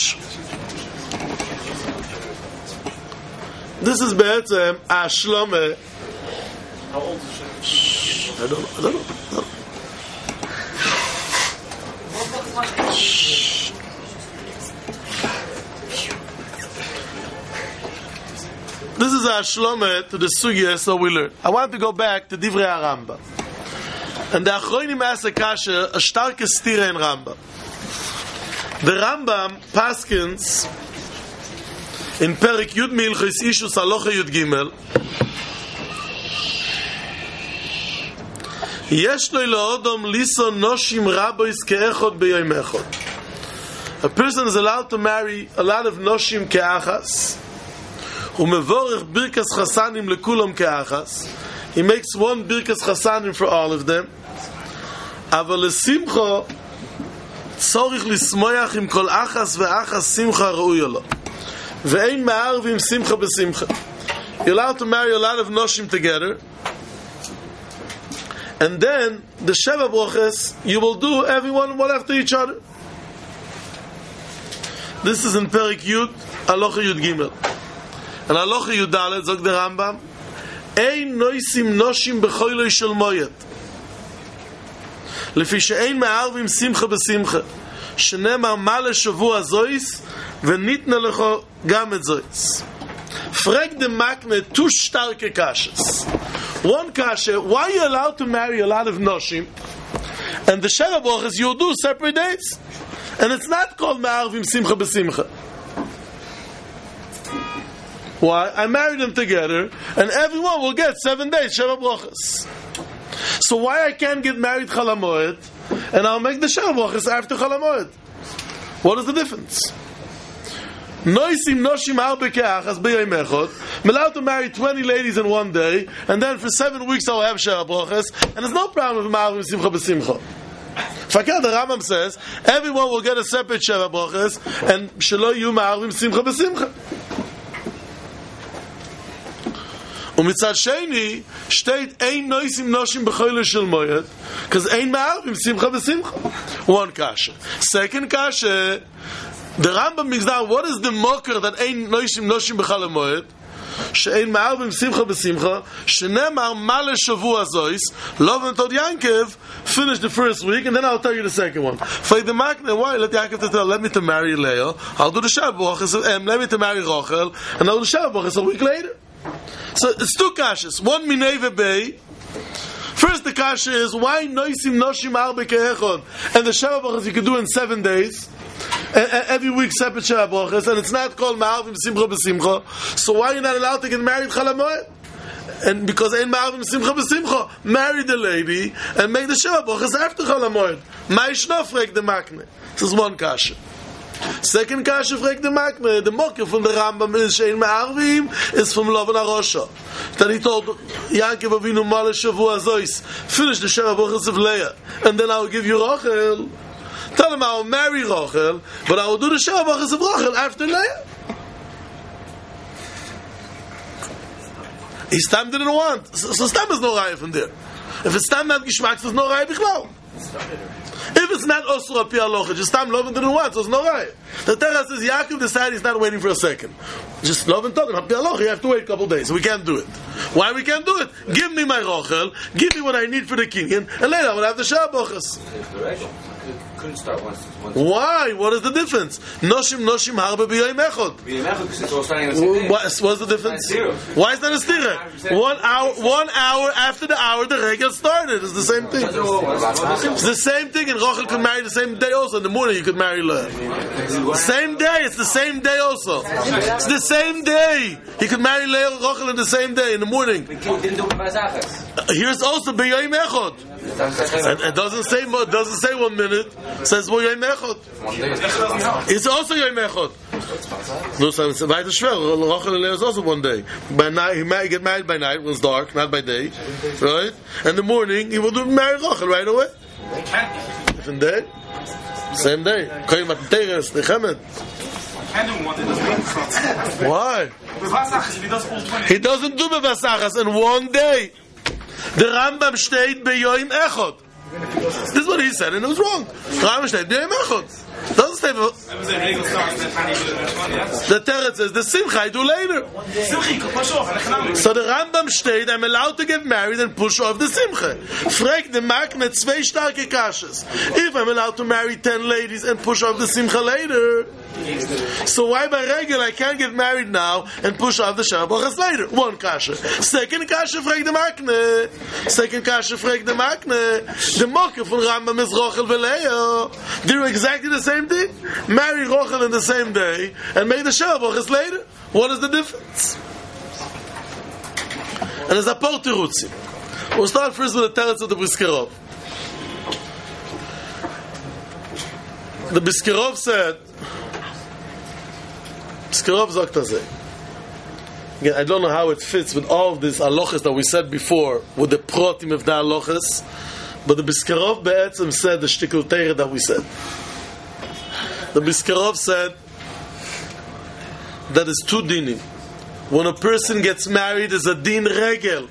This is be'etzem ashlome. How old is she? I don't know. This is a shlome to the sugya, so we learn. I want to go back to Divrei HaRambam. And the Achronim ask a kasha, a starke stira in Rambam. The Rambam paskins in Perik Yud Milchis Ishus Halocha Yud Gimel. Yesh lo la'odom lison noshim rabois ke'echod b'yom echod. A person is allowed to marry a lot of noshim ke'achas. Umevorech birkas chasanim lekulam ke'achas. He makes one birkas chasanim for all of them. Aval lesimcha tzorich lismoyach im kol achas ve'achas simcha ra'uya lo. Ve'ein ma'arvim simcha b'simcha. You're allowed to marry a lot of noshim together. And then the Sheva Broches, you will do everyone one after each other. This is in Perik Yud, Alocha Yud Gimel. And Alocha Yud Dalet, Zog the Rambam, Ein noisim noshim b'choyloi shel moyet. Lefi she'ein ma'arvim simcha b'simcha. Shenemar male shavua zois, v'nitna lecho gam et zois. Frag the Makne two starke kashes. One kasha, why are you allowed to marry a lot of noshim? And the Sheva Broches, you do separate days. And it's not called ma'arvim simcha b'simcha. Why? I married them together, and everyone will get 7 days Sheva Broches. So why I can't get married Chol HaMoed, and I'll make the Sheva Broches after Chol HaMoed? What is the difference? Noisim noshim harbe ke'achas b'yom echod. I'm allowed to marry 20 ladies in one day, and then for 7 weeks I'll have Sheva Broches, and there's no problem with ma'arvim simcha b'simcha. Fakir, the Rambam says, everyone will get a separate Sheva Broches, and shelo yu ma'arvim simcha b'simcha. Umitzad sheni, steht ein noisim noshim b'choyle shel moyed, because ein ma'arvim simcha b'simcha. One kasha. Second kasha, the Rambam makes down, what is the mocker that ein noisim noshim b'chol moed? She'ein ma'arvim simcha b'simcha, shenemar male shavua zois, Lov and Tod Yankev, finish the first week, and then I'll tell you the second one. Fake the Makne, why? Let Yankev tell, let me to marry Leo, I'll do the Sheva Broches, let me to marry Rochel, and I'll do the Sheva Broches a week later. So it's two kashas, one minei v'bei. First the kasha is, why noisim noshim arbe ke'echod, and the Sheva Broches you can do in 7 days, every week separate Sheva Broches, and it's not called ma'arvim simcha b'simcha. So why are you not allowed to get married Chol HaMoed? And because ain't ma'arvim simcha b'simcha, marry the lady and make the Sheva Broches after Chol HaMoed. Ma'ishno frek the Makne. This is one kasha. Second kasha frek the Makne. The mocker from the Rambam is she'ein ma'arvim is from Lovan HaRosha. That he told Yankov Avinu male shavua zois, finish the Sheva Broches of Leah, and then I'll give you Rochel. Tell him I'll marry Rochel, but I will do the Sheva Broches of Rochel after Leah. He Stam didn't want. So Stam is no raya from there. If it's Stam not Gishmak, there's no raya bichlal. If it's not Osur Api Alocha, just Stam Loven didn't want, so there's no raya. The Torah says Yaakov decided he's not waiting for a second. Just Loven told him, Api Alocha, you have to wait a couple days, so we can't do it. Why we can't do it? Give me my Rochel, give me what I need for the kinyan, and later I will have the Sheva Broches. Couldn't start once. Why? What is the difference? Noshim harbe b'yom echod. What's the difference? Why is that a stira? 1 hour after the hour the regel started. It's the same thing. It's the same thing. And Rochel could marry the same day also. In the morning you could marry Leah. Same day. It's the same day also. It's the same day. He could marry Leah and Rochel in the same day in the morning. Here's also b'yom echod. It doesn't say 1 minute. It says Yom Echod. It's also Yom Echod. No, so it's by the Shvel. Rochel and Leah is also 1 day. By night, he might get married by night when it's dark, not by day, right? And in the morning, he will marry Rochel right away. Different day, same day. Why? He doesn't do bevasachas in 1 day. The Rambam steht b'yom echod. This is what he said, and it was wrong. The Rambam steht b'yom echod. Doesn't say the Teretz says the Simcha I do later. So the Rambam steht, I'm allowed to get married and push off the Simcha. Frag the Makne zwei starke kashes. If I'm allowed to marry 10 ladies and push off the Simcha later, so why by regular I can't get married now and push off the Sheva Broches later? One kasha. Second kasha frag the Makne. The mocker from Rambam is Rochel v'Leah. They're exactly the same thing. Marry Rochel in the same day and make the Sheva Broches later. What is the difference? And there's a por terutzim. We'll start first with the teretz of the Briskerov. The Briskerov said, Briskerov sagt das. Again, I don't know how it fits with all of these halachas that we said before, with the protim of the halachas, but the Briskerov be'etzem said the shtickl teire that we said. The Briskerov said that is two dinim. When a person gets married, is a din regel.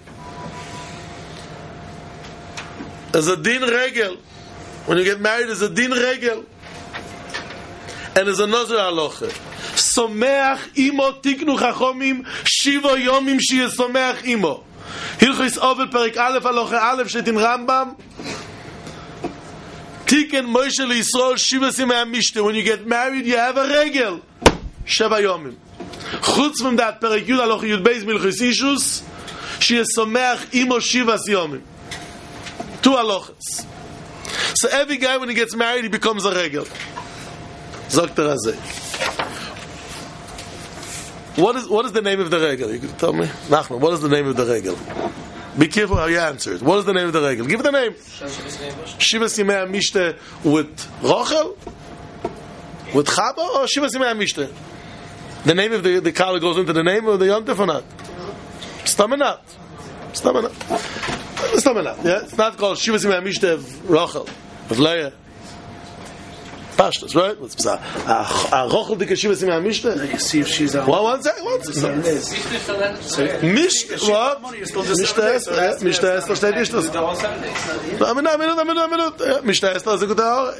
As a din regel. When you get married, is a din regel. And there's another halacha. Someach imo tiknu chachomim shiva yomim shiye someach imo. Hilchis Ovel Perik Aleph halacha Aleph shet in Rambam. Tiken Moshe LeYisrael shiva simei hamishte. When you get married, you have a regel. Sheva yomim. Chutz from that Perik Yud halacha Yud Beis Milchis Ishus shiye someach imo shiva yomim. Two halachas. So every guy when he gets married, he becomes a regel. Sagt Razeh. What is the name of the regel? You can tell me? Nachman, what is the name of the regel? Be careful how you answer it. What is the name of the regel? Give it the name. Shiva Simei HaMishte with Rochel? With Chaba? Or Shiva Simei HaMishte? The name of the kala goes into the name of the Yontif or not? Stamenat. Yeah? It's not called Shiva Simei HaMishte of Rochel. Of Leah. Pashtas, right? What's bizarre? Rochel dike Shiva Simei HaMishte? See if she's out. One second. Mishte Esther steht nicht das. Eine Minute. Mishte Esther ist ein guter Haar.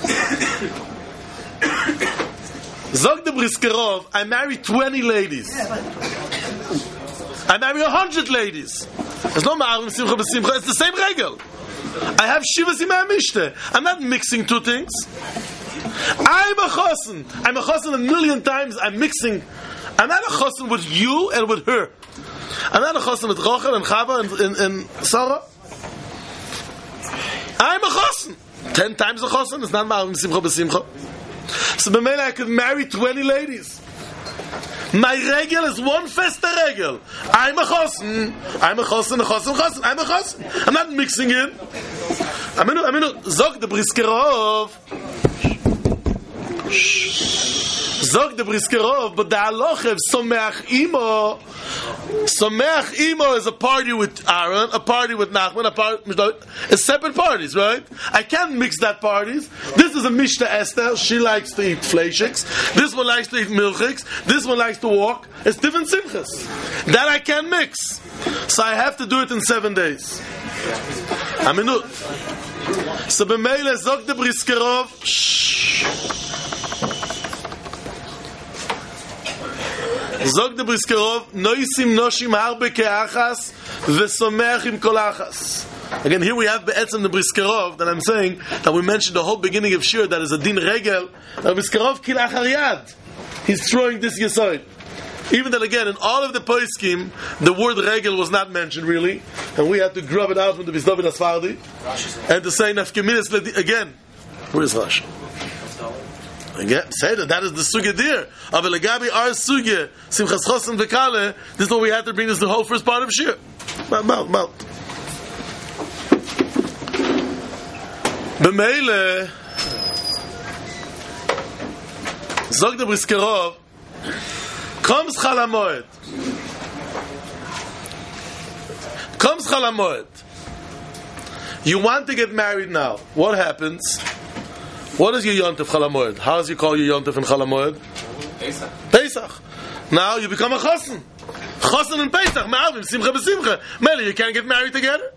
Sag der Briskerov, I married 20 ladies. I married 100 ladies. It's not Ma'arim Simcha B'Simcha, it's the same regel. I have Shiva Simei HaMishte. I'm not mixing two things. I'm a chosen a million times. I'm mixing. I'm not a chosen with you and with her. I'm not a chosen with Rochel and Chava and Sarah. I'm a chosen. 10 times a chosen. It's not Ma'arim Simcha B'Simcha. So b'meila I could marry 20 ladies. My regel is one festa regel. I'm a chosen. I'm a chosen. I'm not mixing it. I'm going to zog the Briskerov. Zog the Briskerov, but the halacha of Someach Imo. Someach Imo is a party with Aaron, a party with Nachman, it's separate parties, right? I can't mix that parties. This is a Mishta Esther, she likes to eat fleischiks. This one likes to eat milchiks. This one likes to walk. It's different simchas. That I can't mix. So I have to do it in 7 days. So b'meile zog the Briskerov. Zog the Briskerov, noisim noshim harbe ke'achas v'someach im kol achas. Again, here we have be'etzem the Briskerov that I'm saying that we mentioned the whole beginning of Shir that is a din regel. The Briskerov kil achar yad. He's throwing this yesod. Even that again, in all of the poskim, the word regel was not mentioned really, and we had to grab it out from the Bisdavid Asfardi and to say nafkeminis again. Where is Rashi? Again, say that is the sugya there. Avelegabi our sugya simchas chosen v'kale. This is what we had to bring. This the whole first part of Shir. Mount. B'meile zog the Briskerov. Comes Chalamoed. You want to get married now. What happens? What is your Yontif Chalamoed? How does you call your Yontif in Chalamoed? Pesach. Now you become a Chosen. Chosen and Pesach. Ma'avim, Simcha b'Simcha. Meli, you can't get married together?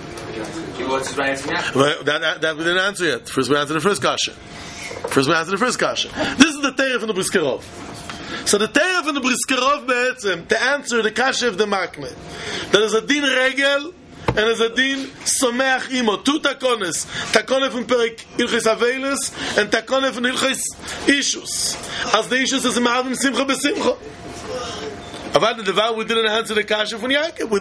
That we didn't answer yet. First we answered the first kasha. This is the Teirah from the Briskerov. So the Teirah from the Briskerov be'etzem, to answer the kasha of the Makne. There is a din regel, and there's a din someach imo. Two takones. Takone from Perik Ilchis Avelis, and takone from Ilchis Ishus. As the Ishus is Ma'avim Simcha b'Simcha. But the Devar, we didn't answer the kasha from Yankov.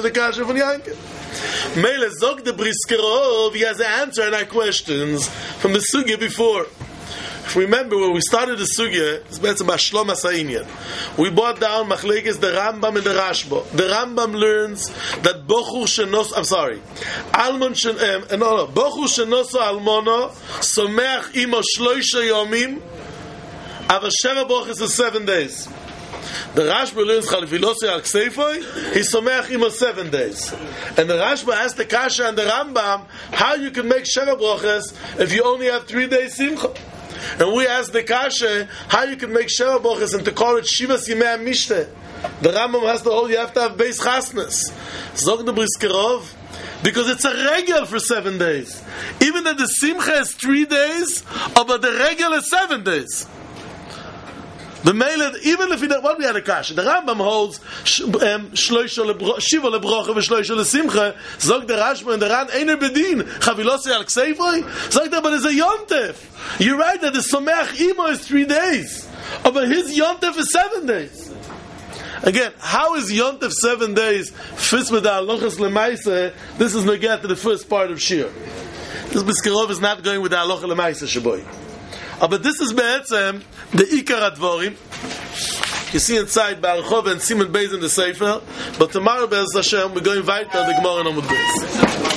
Mele zog the Briskerov, he has an answer on our questions from the sugya before. Remember when we started the sugya, it's better about Shlom HaSa'inyan. We brought down Machlekes the Rambam and the Rashba. The Rambam learns that Bochur Shenos, Almon Bochur Shenoso Almono Someach Imo Shloisha Yomim Ava Sheva Brochos is 7 days. The Rashba learns Chalifilosi al Kseifoy, he Someach Imo 7 days. And the Rashba asked the Kasha and the Rambam how you can make Sheva Brochos if you only have 3 days Simcha. And we asked the Kasha how you can make Sheva Brochos and to call it Shivas Yimei HaMishteh. The Rambam has to hold you have to have Beis Chasnas. Zog the Briskerov, because it's a regel for 7 days. Even though the Simcha is 3 days, but the regel is 7 days. The Mele, even if what we had a Kasha, the Rambam holds Shiva lebrocha v'shloisha lesimcha. Zog the Rashba and the Ran einer bedin chavilosi al kseifoy. Zog but it's a yontef. You're right that the Someach Imo is 3 days, but his yontef is 7 days. Again, how is yontef 7 days fits with the halachas lemaisa? This is negat to the first part of Shir. This Biskerov is not going with the halacha lemaisa shaboy. But this is be'etzem the Ikar Advorim. You see inside Barachov and Simon Beis in the Sefer. But tomorrow, Be'ez Hashem, we're going weiter the Gemara in Amud Beis.